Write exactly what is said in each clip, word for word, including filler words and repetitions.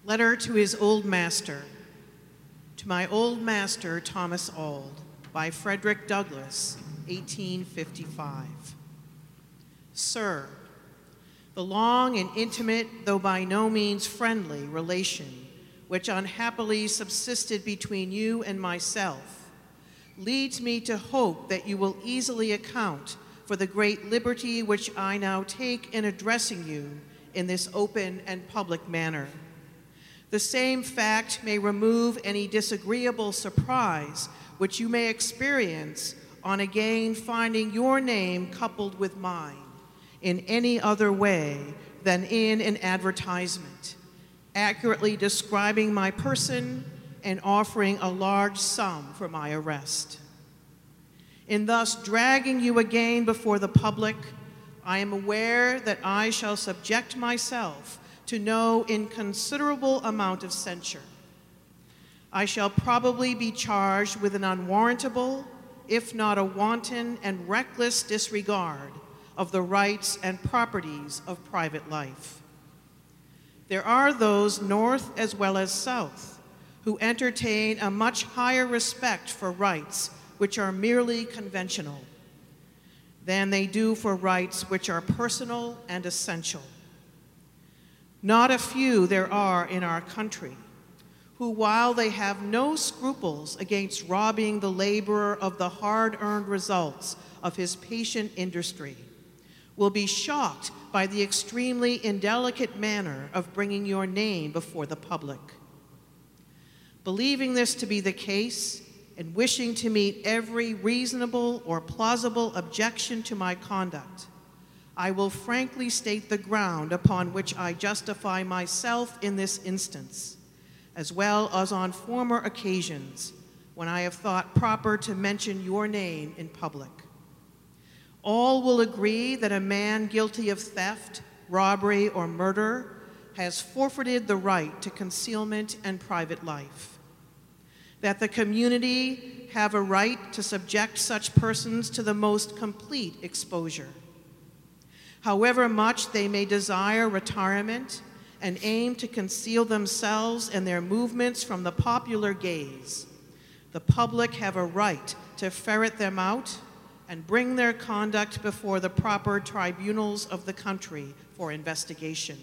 Letter to his old master. To my old master, Thomas Auld, by Frederick Douglass, eighteen fifty-five. Sir, the long and intimate, though by no means friendly, relation which unhappily subsisted between you and myself leads me to hope that you will easily account for the great liberty which I now take in addressing you in this open and public manner. The same fact may remove any disagreeable surprise which you may experience on again finding your name coupled with mine in any other way than in an advertisement, accurately describing my person and offering a large sum for my arrest. In thus dragging you again before the public, I am aware that I shall subject myself to no inconsiderable amount of censure. I shall probably be charged with an unwarrantable, if not a wanton and reckless disregard of the rights and properties of private life. There are those north as well as south who entertain a much higher respect for rights which are merely conventional than they do for rights which are personal and essential. Not a few there are in our country who, while they have no scruples against robbing the laborer of the hard-earned results of his patient industry, will be shocked by the extremely indelicate manner of bringing your name before the public. Believing this to be the case, and wishing to meet every reasonable or plausible objection to my conduct, I will frankly state the ground upon which I justify myself in this instance, as well as on former occasions when I have thought proper to mention your name in public. All will agree that a man guilty of theft, robbery, or murder has forfeited the right to concealment and private life, that the community have a right to subject such persons to the most complete exposure. However much they may desire retirement and aim to conceal themselves and their movements from the popular gaze, the public have a right to ferret them out and bring their conduct before the proper tribunals of the country for investigation.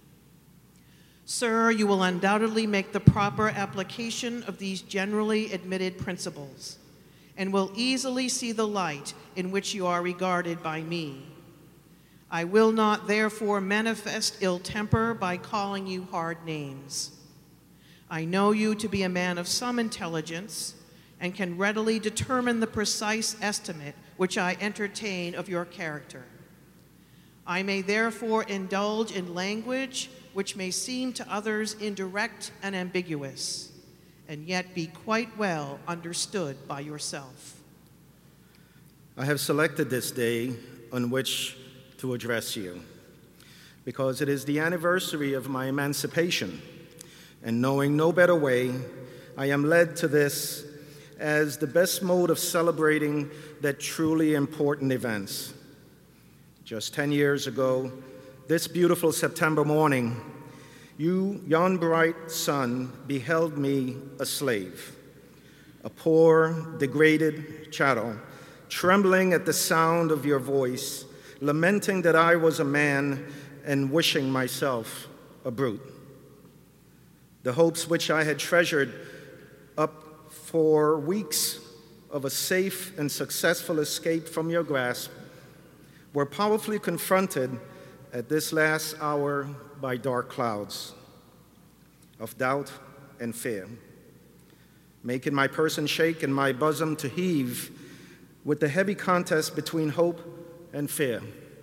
Sir, you will undoubtedly make the proper application of these generally admitted principles and will easily see the light in which you are regarded by me. I will not therefore manifest ill temper by calling you hard names. I know you to be a man of some intelligence and can readily determine the precise estimate which I entertain of your character. I may therefore indulge in language which may seem to others indirect and ambiguous, and yet be quite well understood by yourself. I have selected this day on which to address you, because it is the anniversary of my emancipation, and knowing no better way, I am led to this as the best mode of celebrating that truly important events. Just ten years ago, this beautiful September morning, you, yon bright sun, beheld me a slave, a poor, degraded chattel, trembling at the sound of your voice, lamenting that I was a man and wishing myself a brute. The hopes which I had treasured up for weeks of a safe and successful escape from your grasp were powerfully confronted at this last hour by dark clouds of doubt and fear, making my person shake and my bosom to heave with the heavy contest between hope and fear.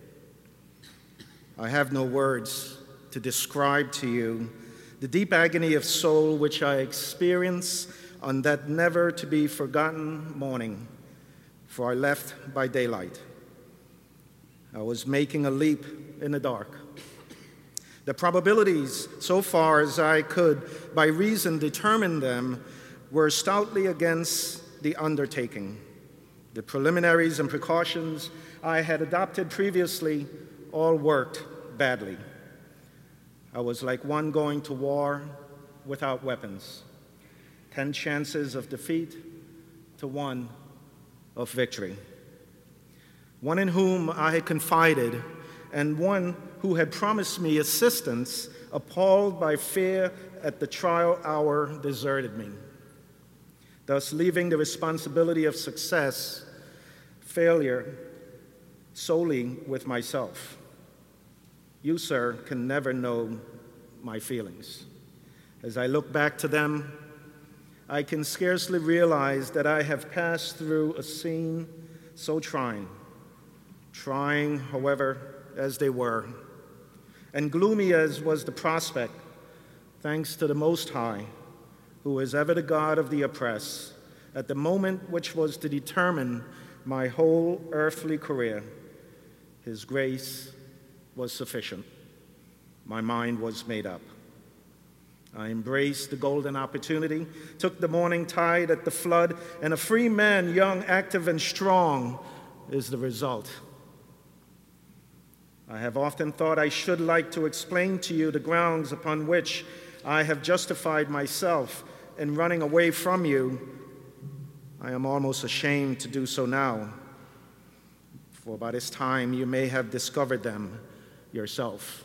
I have no words to describe to you the deep agony of soul which I experienced on that never-to-be-forgotten morning, for I left by daylight. I was making a leap in the dark. The probabilities, so far as I could by reason determine them, were stoutly against the undertaking. The preliminaries and precautions I had adopted previously all worked badly. I was like one going to war without weapons. Ten chances of defeat to one of victory. One in whom I had confided, and one who had promised me assistance, appalled by fear at the trial hour, deserted me, thus leaving the responsibility of success, failure, solely with myself. You, sir, can never know my feelings. As I look back to them, I can scarcely realize that I have passed through a scene so trying, trying, however, as they were, and gloomy as was the prospect, thanks to the Most High, who is ever the God of the oppressed, at the moment which was to determine my whole earthly career, His grace was sufficient. My mind was made up. I embraced the golden opportunity, took the morning tide at the flood, and a free man, young, active, and strong, is the result. I have often thought I should like to explain to you the grounds upon which I have justified myself in running away from you. I am almost ashamed to do so now, for by this time you may have discovered them yourself.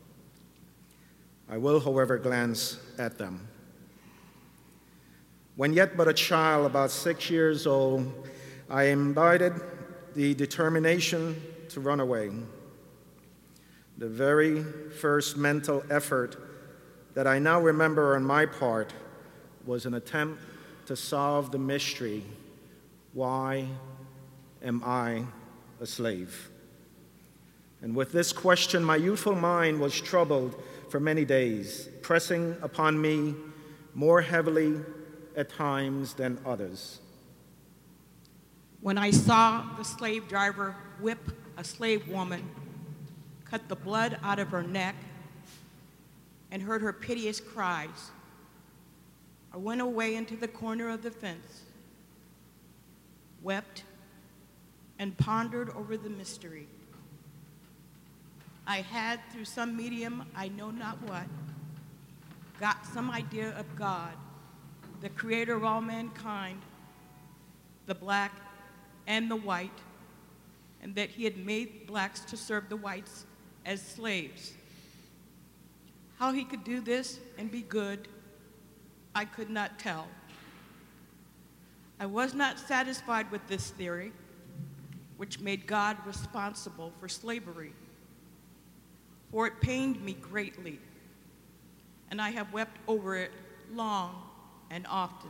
I will, however, glance at them. When yet but a child, about six years old, I imbibed the determination to run away. The very first mental effort that I now remember on my part was an attempt to solve the mystery, why am I a slave? And with this question, my youthful mind was troubled for many days, pressing upon me more heavily at times than others. When I saw the slave driver whip a slave woman, cut the blood out of her neck, and heard her piteous cries, I went away into the corner of the fence, wept, and pondered over the mystery. I had, through some medium, I know not what, got some idea of God, the creator of all mankind, the black and the white, and that he had made blacks to serve the whites as slaves. How he could do this and be good, I could not tell. I was not satisfied with this theory, which made God responsible for slavery, for it pained me greatly, and I have wept over it long and often.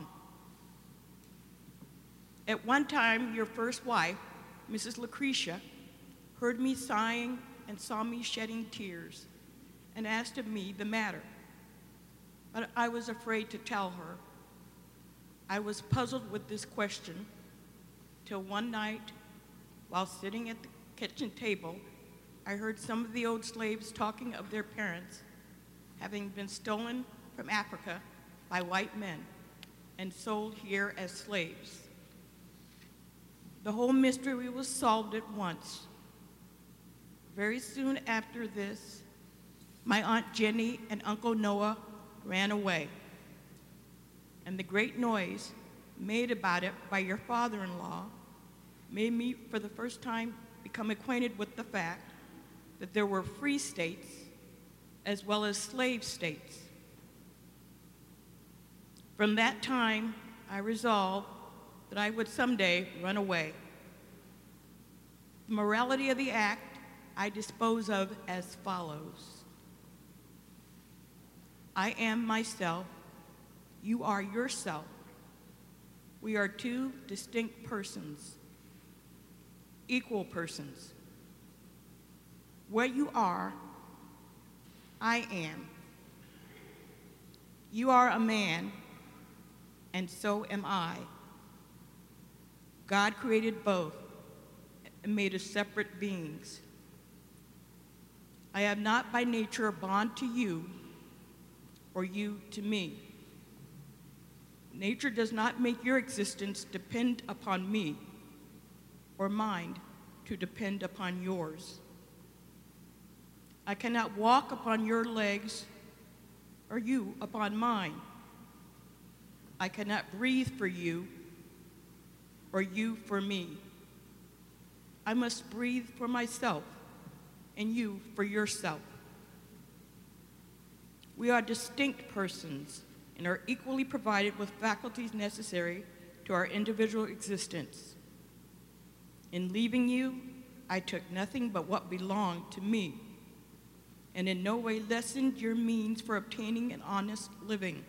At one time, your first wife, Missus Lucretia, heard me sighing and saw me shedding tears and asked of me the matter, but I was afraid to tell her. I was puzzled with this question till one night, while sitting at the kitchen table, I heard some of the old slaves talking of their parents having been stolen from Africa by white men and sold here as slaves. The whole mystery was solved at once. Very soon after this, my Aunt Jenny and Uncle Noah ran away, and the great noise made about it by your father-in-law made me, for the first time, become acquainted with the fact that there were free states as well as slave states. From that time, I resolved that I would someday run away. The morality of the act I dispose of as follows. I am myself, you are yourself. We are two distinct persons, equal persons. Where you are, I am. You are a man, and so am I. God created both and made us separate beings. I am not by nature a bond to you or you to me. Nature does not make your existence depend upon me or mine to depend upon yours. I cannot walk upon your legs or you upon mine. I cannot breathe for you, or you for me. I must breathe for myself, and you for yourself. We are distinct persons and are equally provided with faculties necessary to our individual existence. In leaving you, I took nothing but what belonged to me, and in no way lessened your means for obtaining an honest living.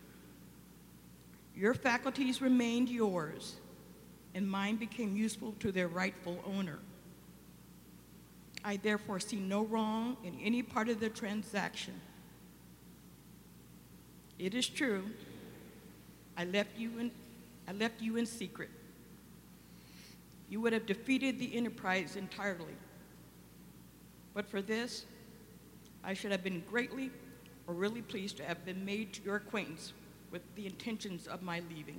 Your faculties remained yours, and mine became useful to their rightful owner. I therefore see no wrong in any part of the transaction. It is true, I left you in, I left you in secret. You would have defeated the enterprise entirely. But for this, I should have been greatly or really pleased to have been made your acquaintance with the intentions of my leaving.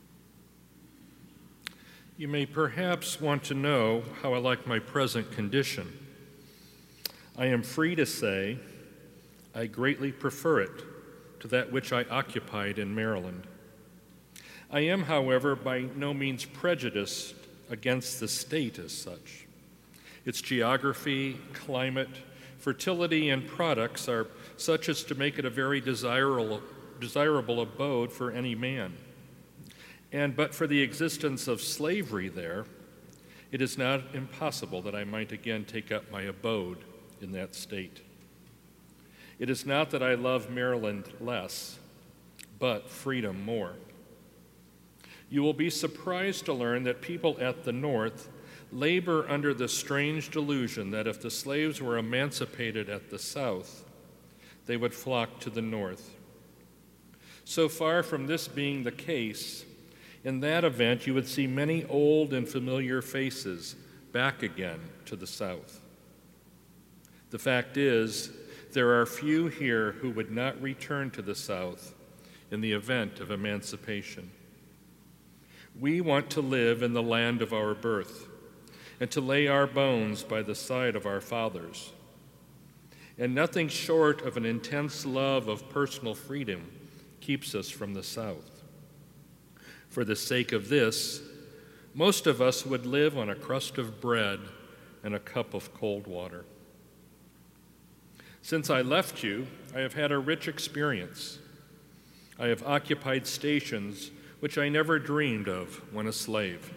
You may perhaps want to know how I like my present condition. I am free to say I greatly prefer it to that which I occupied in Maryland. I am, however, by no means prejudiced against the state as such. Its geography, climate, fertility, and products are such as to make it a very desirable, desirable abode for any man. And but for the existence of slavery there, it is not impossible that I might again take up my abode in that state. It is not that I love Maryland less, but freedom more. You will be surprised to learn that people at the North labor under the strange delusion that if the slaves were emancipated at the South, they would flock to the North. So far from this being the case, in that event you would see many old and familiar faces back again to the South. The fact is, there are few here who would not return to the South in the event of emancipation. We want to live in the land of our birth and to lay our bones by the side of our fathers. And nothing short of an intense love of personal freedom keeps us from the South. For the sake of this, most of us would live on a crust of bread and a cup of cold water. Since I left you, I have had a rich experience. I have occupied stations which I never dreamed of when a slave.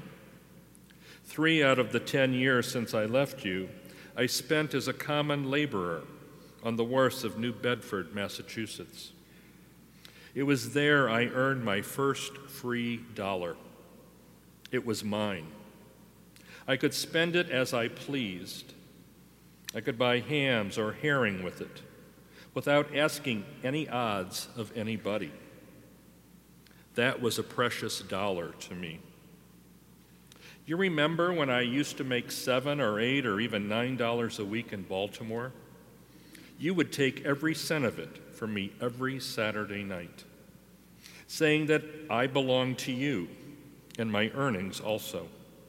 Three out of the ten years since I left you, I spent as a common laborer on the wharfs of New Bedford, Massachusetts. It was there I earned my first free dollar. It was mine. I could spend it as I pleased. I could buy hams or herring with it without asking any odds of anybody. That was a precious dollar to me. You remember when I used to make seven or eight or even nine dollars a week in Baltimore? You would take every cent of it from me every Saturday night, saying that I belonged to you and my earnings also.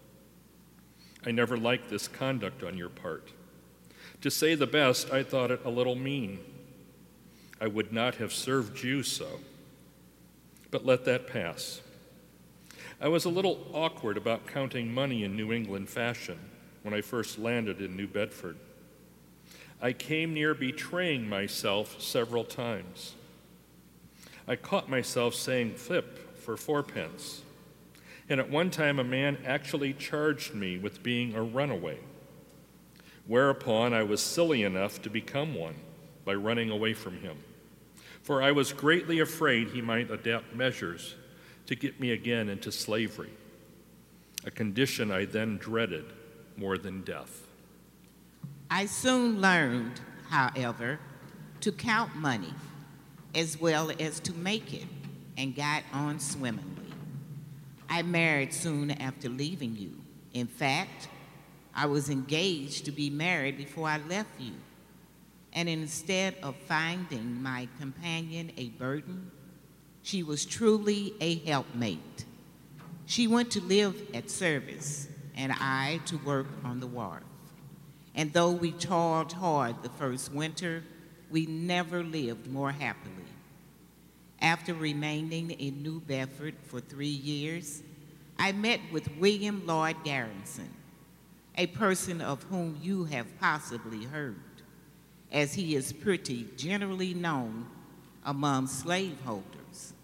I never liked this conduct on your part. To say the best, I thought it a little mean. I would not have served you so. But let that pass. I was a little awkward about counting money in New England fashion when I first landed in New Bedford. I came near betraying myself several times. I caught myself saying flip for fourpence, and at one time a man actually charged me with being a runaway, whereupon I was silly enough to become one by running away from him, for I was greatly afraid he might adopt measures to get me again into slavery, a condition I then dreaded more than death. I soon learned, however, to count money as well as to make it, and got on swimmingly. I married soon after leaving you. In fact, I was engaged to be married before I left you. And instead of finding my companion a burden, she was truly a helpmate. She went to live at service, and I to work on the wharf. And though we toiled hard the first winter, we never lived more happily After remaining in New Bedford for three years, I met with William Lloyd Garrison, a person of whom you have possibly heard, as he is pretty generally known among slaveholders.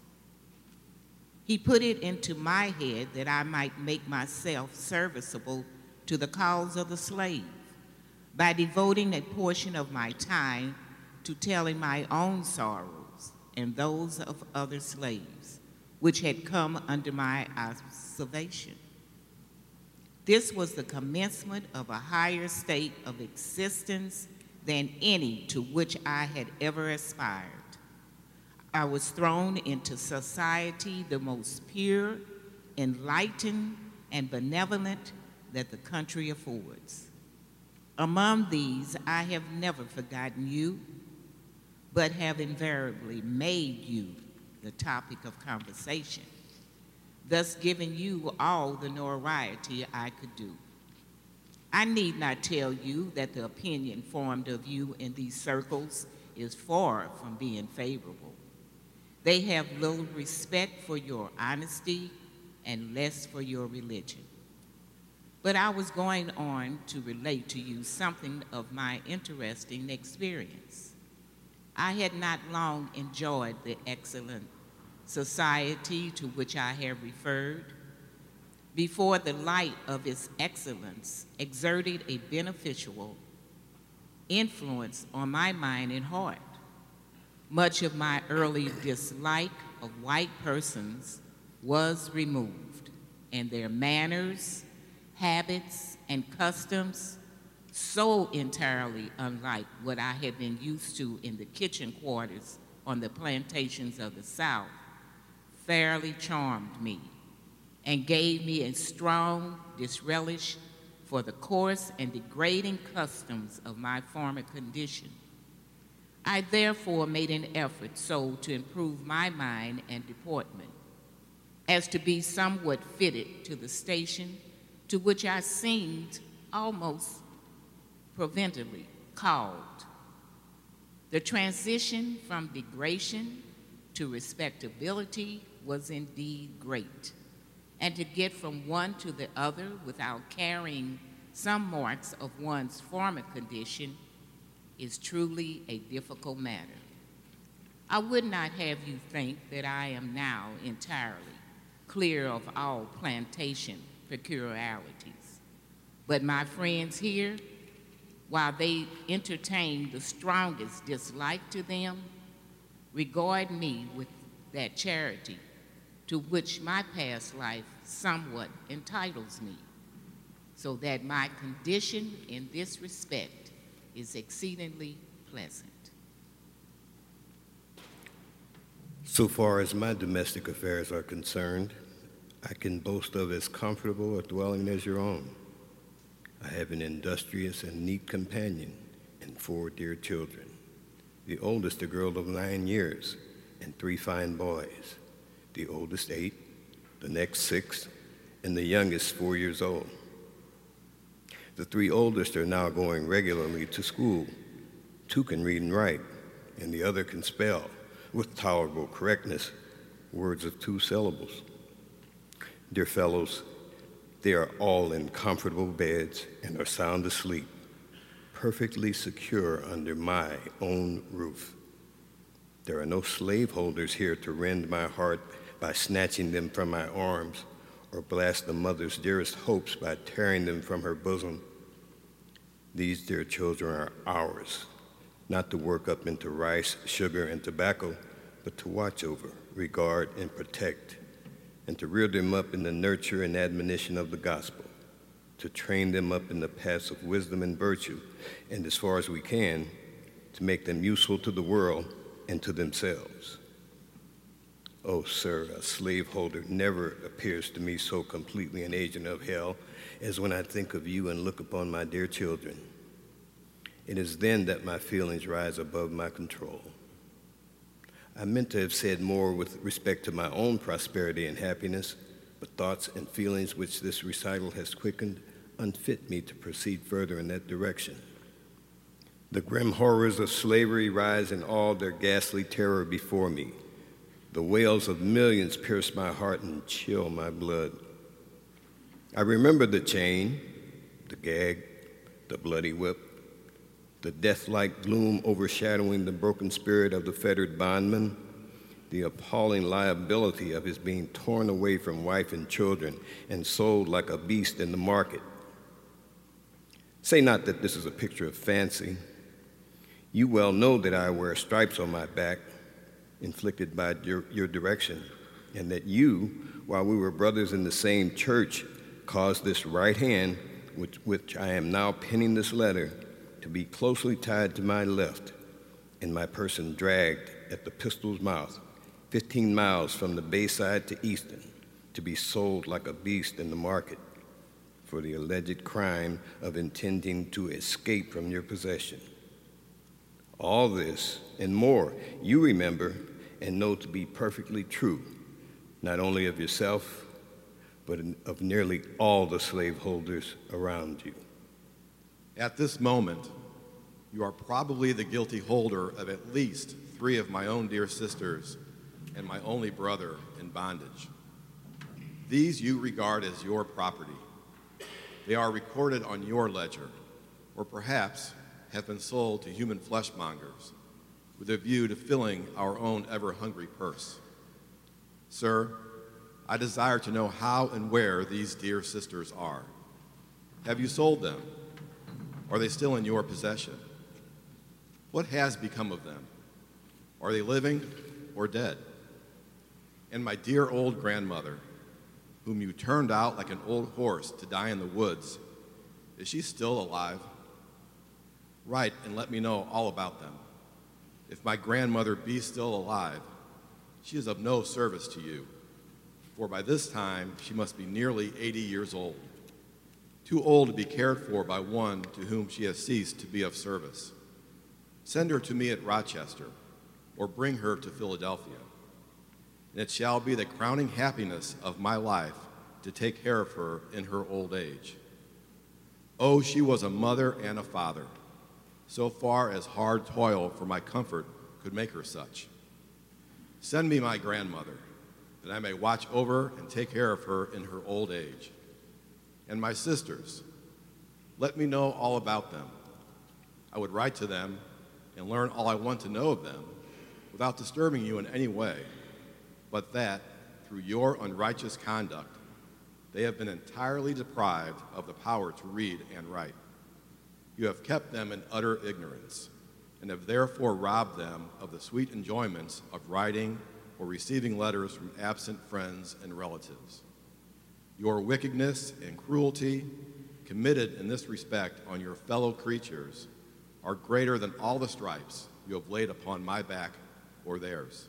He put it into my head that I might make myself serviceable to the cause of the slave by devoting a portion of my time to telling my own sorrows and those of other slaves, which had come under my observation. This was the commencement of a higher state of existence than any to which I had ever aspired. I was thrown into society the most pure, enlightened, and benevolent that the country affords. Among these, I have never forgotten you, but have invariably made you the topic of conversation, thus giving you all the notoriety I could do. I need not tell you that the opinion formed of you in these circles is far from being favorable. They have little respect for your honesty and less for your religion. But I was going on to relate to you something of my interesting experience. I had not long enjoyed the excellent society to which I have referred, before the light of its excellence exerted a beneficial influence on my mind and heart. Much of my early dislike of white persons was removed, and their manners, habits, and customs, so entirely unlike what I had been used to in the kitchen quarters on the plantations of the South, fairly charmed me and gave me a strong disrelish for the coarse and degrading customs of my former condition. I therefore made an effort so to improve my mind and deportment as to be somewhat fitted to the station to which I seemed almost provincially called. The transition from degradation to respectability was indeed great, and to get from one to the other without carrying some marks of one's former condition is truly a difficult matter. I would not have you think that I am now entirely clear of all plantation peculiarities, but my friends here, while they entertain the strongest dislike to them, regard me with that charity to which my past life somewhat entitles me, so that my condition in this respect is exceedingly pleasant. So far as my domestic affairs are concerned, I can boast of as comfortable a dwelling as your own. I have an industrious and neat companion and four dear children, the oldest a girl of nine years and three fine boys, the oldest eight, the next six, and the youngest four years old. The three oldest are now going regularly to school. Two can read and write, and the other can spell, with tolerable correctness, words of two syllables. Dear fellows, they are all in comfortable beds and are sound asleep, perfectly secure under my own roof. There are no slaveholders here to rend my heart by snatching them from my arms, or blast the mother's dearest hopes by tearing them from her bosom. These dear children are ours, not to work up into rice, sugar, and tobacco, but to watch over, regard, and protect, and to rear them up in the nurture and admonition of the gospel, to train them up in the paths of wisdom and virtue, and as far as we can, to make them useful to the world and to themselves. Oh, sir, a slaveholder never appears to me so completely an agent of hell as when I think of you and look upon my dear children. It is then that my feelings rise above my control. I meant to have said more with respect to my own prosperity and happiness, but thoughts and feelings which this recital has quickened unfit me to proceed further in that direction. The grim horrors of slavery rise in all their ghastly terror before me. The wails of millions pierce my heart and chill my blood. I remember the chain, the gag, the bloody whip, the death-like gloom overshadowing the broken spirit of the fettered bondman, the appalling liability of his being torn away from wife and children and sold like a beast in the market. Say not that this is a picture of fancy. You well know that I wear stripes on my back, inflicted by your, your direction, and that you, while we were brothers in the same church, caused this right hand, which, which I am now penning this letter, to be closely tied to my left, and my person dragged at the pistol's mouth, fifteen miles from the Bayside to Easton, to be sold like a beast in the market for the alleged crime of intending to escape from your possession. All this and more you remember and know to be perfectly true, not only of yourself, but of nearly all the slaveholders around you. At this moment, you are probably the guilty holder of at least three of my own dear sisters and my only brother in bondage. These you regard as your property. They are recorded on your ledger, or perhaps have been sold to human fleshmongers with a view to filling our own ever-hungry purse. Sir, I desire to know how and where these dear sisters are. Have you sold them? Are they still in your possession? What has become of them? Are they living or dead? And my dear old grandmother, whom you turned out like an old horse to die in the woods, is she still alive? Write and let me know all about them. If my grandmother be still alive, she is of no service to you, for by this time she must be nearly eighty years old, too old to be cared for by one to whom she has ceased to be of service. Send her to me at Rochester, or bring her to Philadelphia, and it shall be the crowning happiness of my life to take care of her in her old age. Oh, she was a mother and a father, so far as hard toil for my comfort could make her such. Send me my grandmother, that I may watch over and take care of her in her old age. And my sisters, let me know all about them. I would write to them and learn all I want to know of them without disturbing you in any way, but that, through your unrighteous conduct, they have been entirely deprived of the power to read and write. You have kept them in utter ignorance, and have therefore robbed them of the sweet enjoyments of writing or receiving letters from absent friends and relatives. Your wickedness and cruelty committed in this respect on your fellow creatures are greater than all the stripes you have laid upon my back or theirs.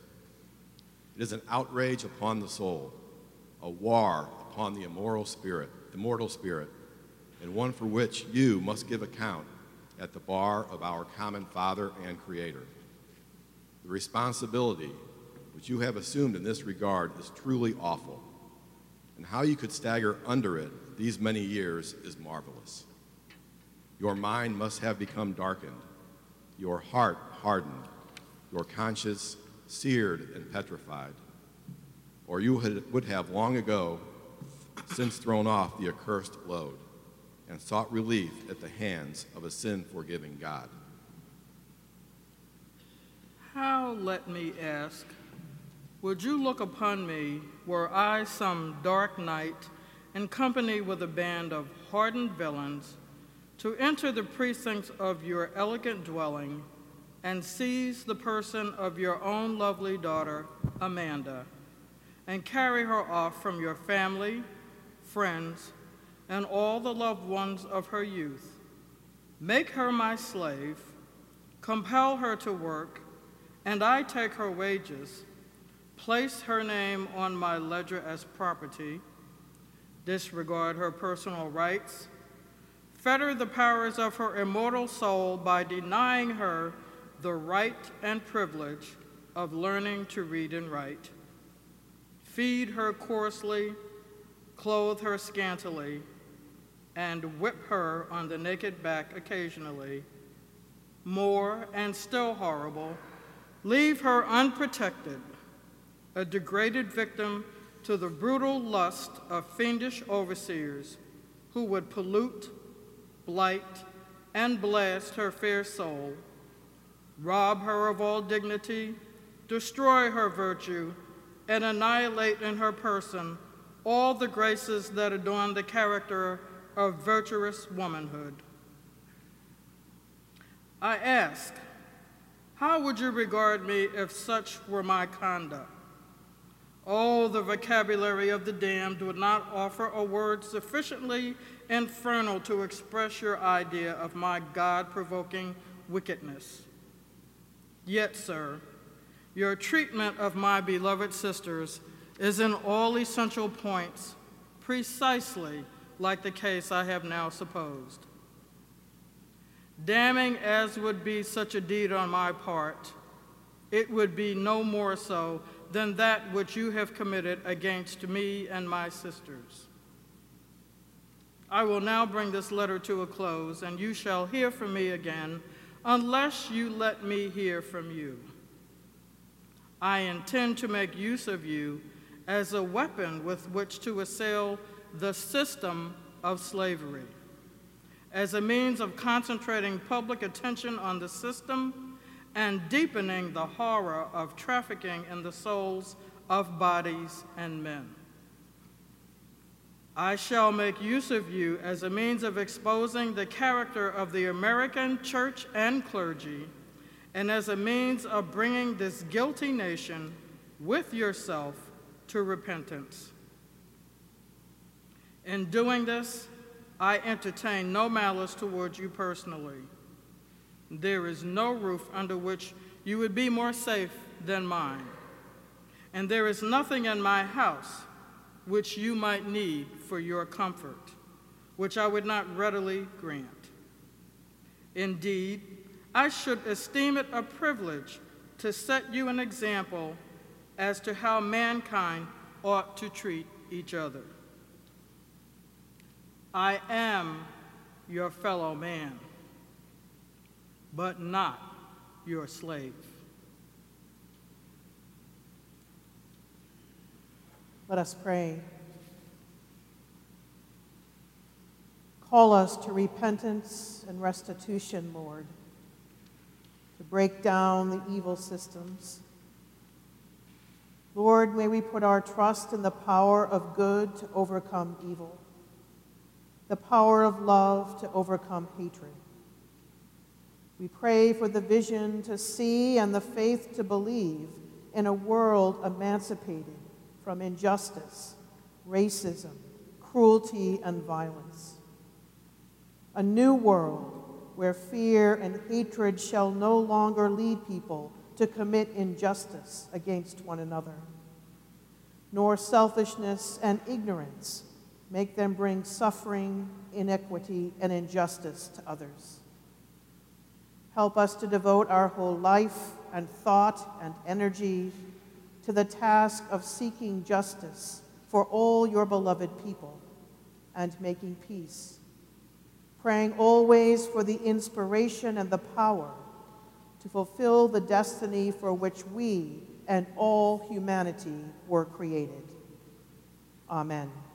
It is an outrage upon the soul, a war upon the immortal spirit, immortal spirit, and one for which you must give account at the bar of our common Father and Creator. The responsibility which you have assumed in this regard is truly awful, and how you could stagger under it these many years is marvelous. Your mind must have become darkened, your heart hardened, your conscience seared and petrified, or you would have long ago since thrown off the accursed load and sought relief at the hands of a sin-forgiving God. How, let me ask, would you look upon me were I some dark night in company with a band of hardened villains to enter the precincts of your elegant dwelling and seize the person of your own lovely daughter, Amanda, and carry her off from your family, friends, and all the loved ones of her youth? Make her my slave, compel her to work, and I take her wages, place her name on my ledger as property, disregard her personal rights, fetter the powers of her immortal soul by denying her the right and privilege of learning to read and write, feed her coarsely, clothe her scantily, and whip her on the naked back occasionally. More, and still horrible, leave her unprotected, a degraded victim to the brutal lust of fiendish overseers who would pollute, blight, and blast her fair soul, rob her of all dignity, destroy her virtue, and annihilate in her person all the graces that adorn the character of virtuous womanhood. I ask, how would you regard me if such were my conduct? Oh, the vocabulary of the damned would not offer a word sufficiently infernal to express your idea of my God-provoking wickedness. Yet, sir, your treatment of my beloved sisters is in all essential points precisely like the case I have now supposed. Damning as would be such a deed on my part, it would be no more so than that which you have committed against me and my sisters. I will now bring this letter to a close, and you shall hear from me again unless you let me hear from you. I intend to make use of you as a weapon with which to assail the system of slavery, as a means of concentrating public attention on the system and deepening the horror of trafficking in the souls of bodies and men. I shall make use of you as a means of exposing the character of the American church and clergy, and as a means of bringing this guilty nation with yourself to repentance. In doing this, I entertain no malice towards you personally. There is no roof under which you would be more safe than mine, and there is nothing in my house which you might need for your comfort, which I would not readily grant. Indeed, I should esteem it a privilege to set you an example as to how mankind ought to treat each other. I am your fellow man, but not your slave. Let us pray. Call us to repentance and restitution, Lord, to break down the evil systems. Lord, may we put our trust in the power of good to overcome evil, the power of love to overcome hatred. We pray for the vision to see and the faith to believe in a world emancipated from injustice, racism, cruelty, and violence. A new world where fear and hatred shall no longer lead people to commit injustice against one another, nor selfishness and ignorance make them bring suffering, inequity, and injustice to others. Help us to devote our whole life and thought and energy to the task of seeking justice for all your beloved people and making peace, praying always for the inspiration and the power to fulfill the destiny for which we and all humanity were created. Amen.